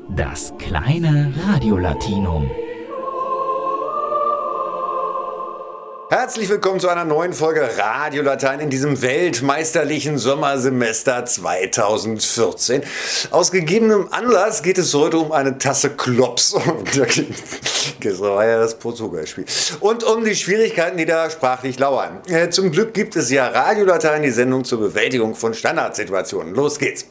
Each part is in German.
Das kleine Radiolatinum. Herzlich willkommen zu einer neuen Folge Radio Latein in diesem weltmeisterlichen Sommersemester 2014. Aus gegebenem Anlass geht es heute um eine Tasse Klops. Das war ja das Portugal-Spiel. Und um die Schwierigkeiten, die da sprachlich lauern. Zum Glück gibt es ja Radio Latein, die Sendung zur Bewältigung von Standardsituationen. Los geht's.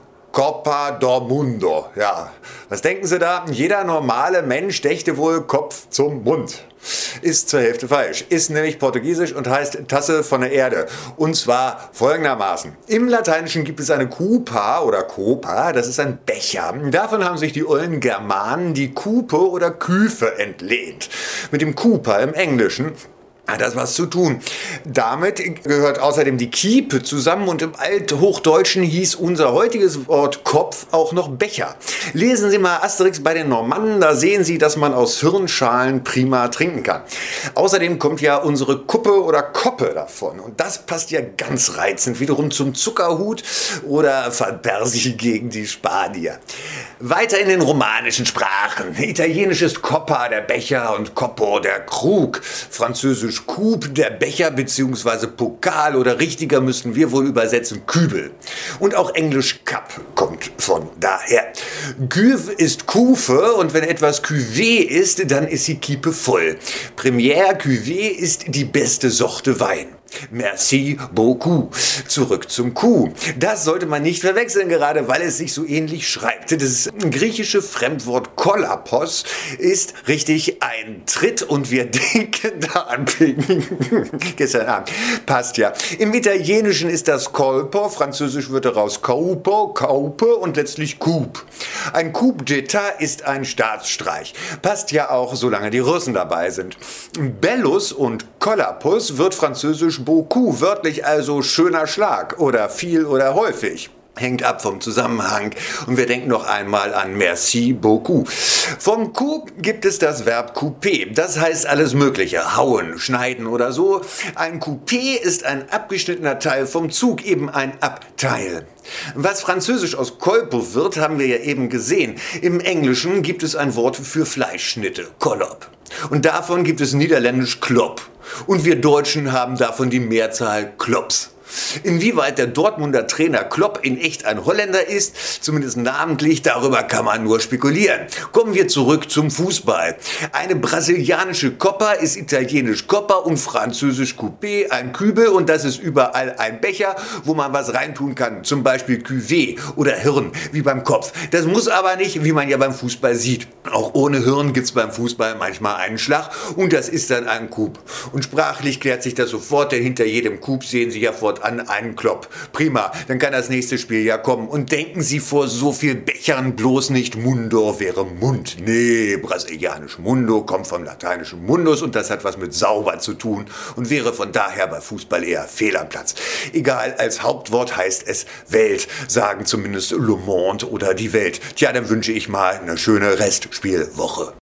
Copa do Mundo. Ja, was denken Sie da? Jeder normale Mensch dächte wohl Kopf zum Mund. Ist zur Hälfte falsch. Ist nämlich portugiesisch und heißt Tasse von der Erde. Und zwar folgendermaßen. Im Lateinischen gibt es eine Kupa oder Copa, das ist ein Becher. Davon haben sich die ollen Germanen die Kupe oder Küfe entlehnt. Mit dem Kupa im Englischen hat das was zu tun. Damit gehört außerdem die Kiepe zusammen und im Althochdeutschen hieß unser heutiges Wort Kopf auch noch Becher. Lesen Sie mal Asterix bei den Normannen, da sehen Sie, dass man aus Hirnschalen prima trinken kann. Außerdem kommt ja unsere Kuppe oder Koppe davon und das passt ja ganz reizend wiederum zum Zuckerhut oder Fabersi gegen die Spanier. Weiter in den romanischen Sprachen. Italienisch ist Coppa der Becher und Coppo der Krug. Französisch Coupe der Becher bzw. Pokal oder richtiger müssten wir wohl übersetzen Kübel. Und auch Englisch Cup kommt von daher. Cuve ist Kufe und wenn etwas Cuvée ist, dann ist die Kiepe voll. Première Cuvée ist die beste Sorte Wein. Merci beaucoup. Zurück zum Kuh. Das sollte man nicht verwechseln, gerade weil es sich so ähnlich schreibt. Das griechische Fremdwort kollapos ist richtig ein Tritt und wir denken da an gestern Abend. Passt ja. Im Italienischen ist das colpo, französisch wird daraus caupo, caupe und letztlich coup. Ein coup d'état ist ein Staatsstreich. Passt ja auch, solange die Russen dabei sind. Bellus und kollapos wird französisch beaucoup, wörtlich also schöner Schlag oder viel oder häufig. Hängt ab vom Zusammenhang und wir denken noch einmal an Merci beaucoup. Vom Coup gibt es das Verb couper, das heißt alles Mögliche, hauen, schneiden oder so. Ein Coupé ist ein abgeschnittener Teil vom Zug, eben ein Abteil. Was französisch aus Colpo wird, haben wir ja eben gesehen. Im Englischen gibt es ein Wort für Fleischschnitte, Collop. Und davon gibt es niederländisch Klop. Und wir Deutschen haben davon die Mehrzahl Klops. Inwieweit der Dortmunder Trainer Klopp in echt ein Holländer ist, zumindest namentlich, darüber kann man nur spekulieren. Kommen wir zurück zum Fußball. Eine brasilianische Copa ist italienisch Coppa und französisch Coupé, ein Kübel und das ist überall ein Becher, wo man was reintun kann, zum Beispiel Cuvée oder Hirn, wie beim Kopf. Das muss aber nicht, wie man ja beim Fußball sieht. Auch ohne Hirn gibt's beim Fußball manchmal einen Schlag und das ist dann ein Coup. Und sprachlich klärt sich das sofort, denn hinter jedem Coup sehen Sie ja fortan einen Klopp. Prima, dann kann das nächste Spiel ja kommen. Und denken Sie vor so viel Bechern bloß nicht, Mundo wäre Mund. Nee, brasilianisch Mundo kommt vom lateinischen Mundus und das hat was mit sauber zu tun und wäre von daher bei Fußball eher fehl am Platz. Egal, als Hauptwort heißt es Welt, sagen zumindest Le Monde oder die Welt. Tja, dann wünsche ich mal eine schöne Restspielwoche.